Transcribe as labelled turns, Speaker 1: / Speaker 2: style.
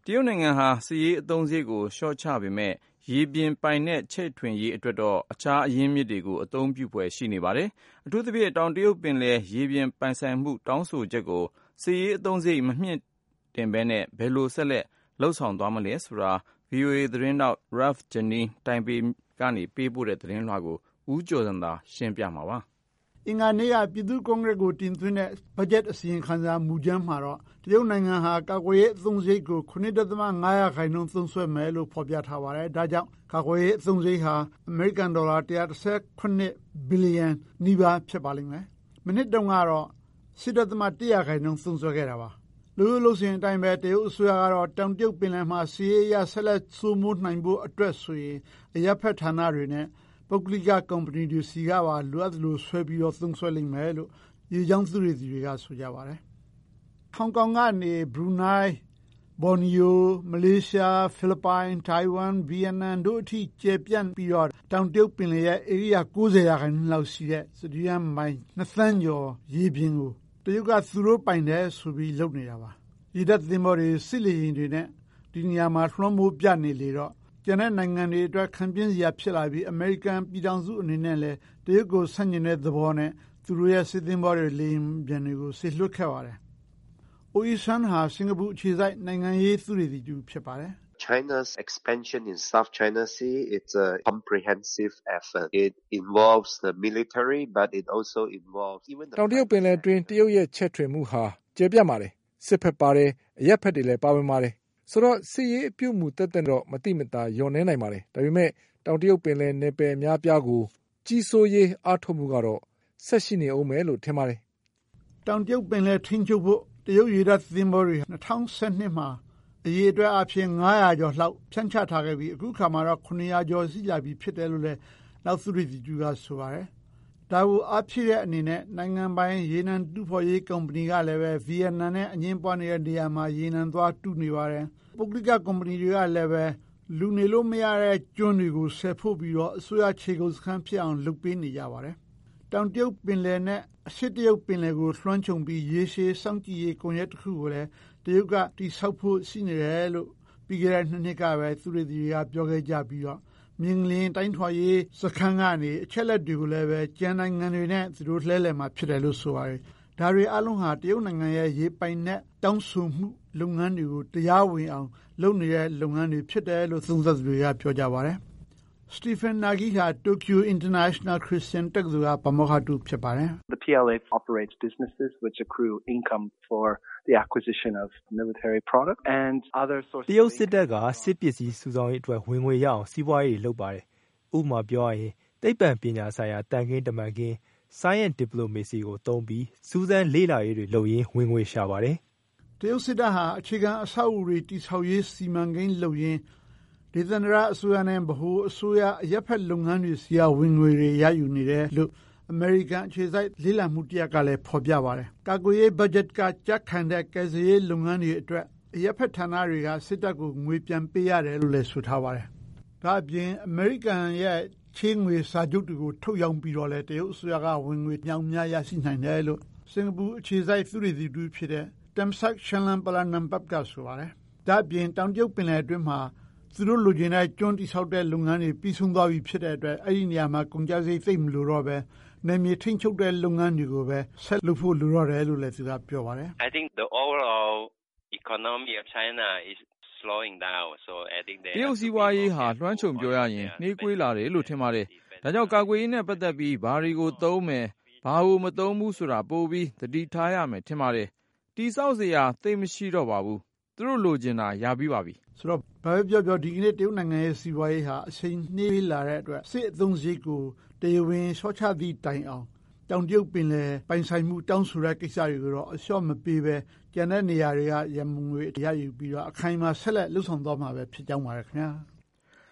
Speaker 1: တရုတ်နိုင်ငံဟာစစ်ရေးအသုံးစရိတ်ကိုလျှော့ချပေမဲ့ရေပြင်ပိုင်နက်ချဲ့ထွင်ရေးအတွက်တော့အခြားအရင်းမြစ်တွေကိုအသုံးပြုဖွယ်ရှိနေပါတယ်။အထူးသဖြင့်တောင်တရုတ်ပင်လယ်ရေပြင်ပိုင်ဆိုင်မှုတောင်းဆိုချက်ကိုစစ်ရေးအသုံးစရိတ်မမြှင့်တင်ဘဲနဲ့ဘယ်လိုဆက်လက်လုပ်ဆောင်သွားမလဲဆိုတာ VOA သတင်းထောက် Ralph Jennings တိုင်ပေကနေပေးပို့တဲ့သတင်းလွှာကိုဦးကျော်ဇံသာရှင်းပြမှာပါ
Speaker 2: ။အင်္ဂါနေ့ကပြည်သူ့ကွန်ဂရက်ကိုတင်သွင်းတဲ့ဘတ်ဂျက်အစီရင်ခံစာမူကြမ်းမှာတော့တရုတ်နိုင်ငံဟာကာကွယ်ရေးအသုံးစရိတ်ကို 9.5% သုံးစွဲမယ်လို့ဖော်ပြထားပါတယ်။ဒါကြောင့်ကာကွယ်ရေးအသုံးစရိတ်ဟာအမေရိကန်ဒေါ်လာ118ဘီလီယံနီးပါးဖြစ်ပါလိမ့်မယ်။မနှစ်တုန်းကတော့ 10.1% သုံးစွဲခဲ့တာပါ။လို့ဆိုရင်အတိုင်းပဲတရုတ်အစိုးရကတော့တောင်တရုတ်ပင်လယ်မှာစီးရေးရဆက်လက်စိုးမိုးနိုင်ဖို့အတွက်ဆိုရင်အရပ်ဖက်ဌာနတွေနဲ့ပုဂ္ဂလိကကုမ္ပဏီတွေစီကပါလိုအပ်သလိုဆွဲပြီးတော့သုံးစွဲလိမ့်မယ်လို့ရေကြောင်းသုတေသီတွေကဆိုကြပါတယ်။ဟောင်ကောင်ကနေဘရူနိုင်း၊ဘော်နီယို၊မလေးရှား၊ဖိလစ်ပိုင်၊ထိုင်ဝမ်၊ဗီယက်နမ်တို့အထိကျယ်ပြန့်ပြီးတော့တောင်တရုတ်ပင်လယ်ရဲ့ဧရိယာ 90% လောက်ရှိတဲ့စတုရန်းမိုင်2သန်းကျော်ရေပြင်ကိုတရုတ်ကသူတို့ပိုင်တယ်ဆိုပြီးလုပ်နေတာပါ။ရေတပ်သင်္ဘောတွေစစ်လေယာဉ်တွေနဲ့ဒီနေရာမှာလွှမ်းမိုးပြနေလေတော့ကျန်တဲ့နိုင်ငံတွေအတွက်ခံပြင်းစရာဖြစ်လာပြီးအမေရိကန်ပြည်ထောင်စုအနေနဲ့လည်းတရုတ်ကိုဆန့်ကျင်တဲ့သဘောနဲ့သူတို့ရဲ့စစ်သင်္ဘောတွေလေယာဉ်ပြန်တွေကိုဆေလွှတ်ခဲ့ပါတယ်။ Oi Sun ဟာစင်ကာပူအခြေစိုက်နိုင်ငံရေးသုတေသီတူဖြစ်ပါတယ်။
Speaker 3: China's expansion in South China Sea, it's a comprehensive effort. It involves the military, but it also involves even the
Speaker 4: တောင်တရုတ်ပင်လယ်တွင်တရုတ်ရဲ့ချဲ့ထွင်မှုဟာကျယ်ပြန့်ပါတယ်။စစ်ဖက်ပါတယ်အရက်ဖက်တွေလည်းပါဝင်ပါတယ်။ဆိုတော့စစ်ရေးအပြုမှုတက်တဲ့တော့မတိမတာယွန်နေနိုင်ပါတယ်။ဒါပေမဲ့တောင်တရုတ်ပင်လယ်နယ်ပယ်အများပြားကိုကြီးစိုးရေးအားထုတ်မှုကတော့ဆက်ရှိနေအောင်မယ်လို့ထင်ပါတယ်
Speaker 2: ။တောင်တရုတ်ပင်လယ်ထိန်းချုပ်ဖို့တရုတ်ရေတပ်သင်္ဘောတွေ2012မှာအရေးအတွက်အဖြစ်900ကျော်လောက်ဖြန့်ချထားခဲ့ပြီးအခုခါမှာတော့900ကျော်ရှိလာပြီဖြစ်တယ်လို့လည်းနောက်သုတေသီတူကဆိုပါတယ်။ဒါကိုအဖြစ်ရဲ့အနေနဲ့နိုင်ငံပိုင်ရေနံတူဖော်ရေးကုမ္ပဏီကလည်းပဲဗီယက်နမ်နဲ့အငင်းပွားနေတဲ့နေရာမှာရေနံသွားတူနေပါတယ်။ပုဂ္ဂလိကကုမ္ပဏီတွေကလည်းပဲလူနေလို့မရတဲ့ကျွန်းတွေကိုဆယ်ဖို့ပြီးတော့အစိုးရခြေကုပ်စခန်းဖြစ်အောင်လုပ်ပေးနေကြပါတယ်။တောင်တရုတ်ပင်လယ်နဲ့အရှေ့တရုတ်ပင်လယ်ကိုလွှမ်းခြုံပြီးရေရှည်စောင့်ကြည့်ရေးကွန်ရက်တစ်ခုကိုလည်းတရုတ်ကတိဆောက်ဖို့ရှိနေတယ်လို့ပြီးခဲ့တဲ့နှစ်ကပဲသုတေသီတွေကပြောခဲ့ကြပြီးတော့မြင်းလင်းတိုင်းထွာရေးစခန်းကနေအချက်လက်တွေကိုလည်းပဲကျန်နိုင်ငံတွေနဲ့သူတို့လှဲလည်မှာဖြစ်တယ်လို့ဆိုပါတယ်။ဒါတွေအလုံးဟာတရုတ်နိုင်ငံရဲ့ရေပိုင်နဲ့တောင်းဆိုမှုလုပ်ငန်းတွေကိုတရားဝင်အောင်လုပ်နေတဲ့လုပ်ငန်းတွေဖြစ်တယ်လို့သုံးသပ်သူတွေကပြောကြပါတယ်။ Stephen Nagy ဟာ Tokyo International Christian တက္ကသိုလ်ကပါမောက္ခတူဖြစ်ပါတယ်။
Speaker 5: The PLA operates businesses which accrue income for the acquisition of military product and other sources.
Speaker 6: တရုတ်စစ်တပ်ကစစ်ပစ္စည်းစုဆောင်းရေးအတွက်ဝင်ငွေရအောင်စီးပွားရေးလုပ်ပါတယ်။ဥပမာပြောရရင်သိပ္ပံပညာဆိုင်ရာတန်ခင်းတမန်ခင်း Science Diplomacy ကိုသုံးပြီးစူးစမ်းလေ့လာရေးတွေလုပ်ရင်းဝင်ငွေရှာပါတယ်
Speaker 2: ။တရုတ်စစ်တပ်ဟာအခြေခံအဆောက်အဦတွေတည်ဆောက်ရေးစီမံကိန်းလုပ်ရင်းဒေသန္တရအစိုးရနဲ့ဗဟိုအစိုးရအရက်ဖက်လုပ်ငန်းတွေစီကဝင်ငွေတွေရယူနေတယ်လို့အမေရိကန်အခြေစိုက်လေ့လာမှုတစ်ရပ်ကလည်းဖော်ပြပါတယ်။ကာကွယ်ရေးဘတ်ဂျက်ကကြက်ခံတဲ့ကယ်ဆယ်ရေးလုပ်ငန်းတွေအတွက်အရက်ဖက်ဌာနတွေကစစ်တပ်ကိုငွေပြန်ပေးရတယ်လို့လည်းဆိုထားပါတယ်။ဒါအပြင်အမေရိကန်ရဲ့ချေးငွေစာချုပ်တွေကိုထုတ်ရောင်းပြီးတော့လည်းတရုတ်အစိုးရကဝင်ငွေညောင်များရရှိနိုင်တယ်လို့စင်ကာပူအခြေစိုက်သုတေသီတူဖြစ်တဲ့ Tamsak Chalermpalanampat ကဆိုပါတယ်။ဒါအပြင်တောင်တရုတ်ပင်လယ်အတွင်းမှာသူတို့လူချင်းတဲ့ကျွန်းတိဆောက်တဲ့လုပ်ငန်းတွေပြီးဆုံးသွားပြီဖြစ်တဲ့အတွက်အဲ့ဒီနေရာမှာကုန်ကျစရိတ်သိပ်မလိုတော့ပဲနယ်မြေထိန်းချုပ်တဲ့လုပ်ငန်းတွေကိုပဲဆက်လုပ်ဖို့လိုတော့တယ်လို့လည်းသူကပြောပါတယ်
Speaker 7: I think the overall economy of China is slowing down so I think
Speaker 1: တရုတ်စီးပွားရေးဟာလွှမ်းခြုံပြောရရင်နှေးကွေးလာတယ်လို့ထင်ပါတယ်ဒါကြောင့်ကာကွယ်ရေးနဲ့ပတ်သက်ပြီးဘာတွေကိုသုံးမယ်ဘာကိုမသုံးဘူးဆိုတာပို့ပြီးသတိထားရမယ်ထင်ပါတယ်တိဆောက်စရာသိပ်မရှိတော့ပါဘူးသူတို့လိုချင်တာရပြီးပါပြီ
Speaker 2: ဆိုတော့ဘာပဲပြောပြောဒီကနေ့တရုတ်နိုင်ငံရဲ့စီးပွားရေးဟာအချိန်နှေးလာတဲ့အတွက်စစ်အသုံးစရိတ်ကိုတရားဝင်လျှော့ချသည့်တိုင်အောင်တောင်တရုတ်ပင်လယ်ပိုင်ဆိုင်မှုတောင်းဆိုတဲ့ကိစ္စတွေကိုတော့အလျှော့မပေးပဲကျန်တဲ့နေရာတွေကရမငွေရယူပြီးတော့အခိုင်အမာဆက်လက်လှုပ်ဆောင်သွားမှာပဲဖြစ်ကြောင်းပါရခင်ဗျာ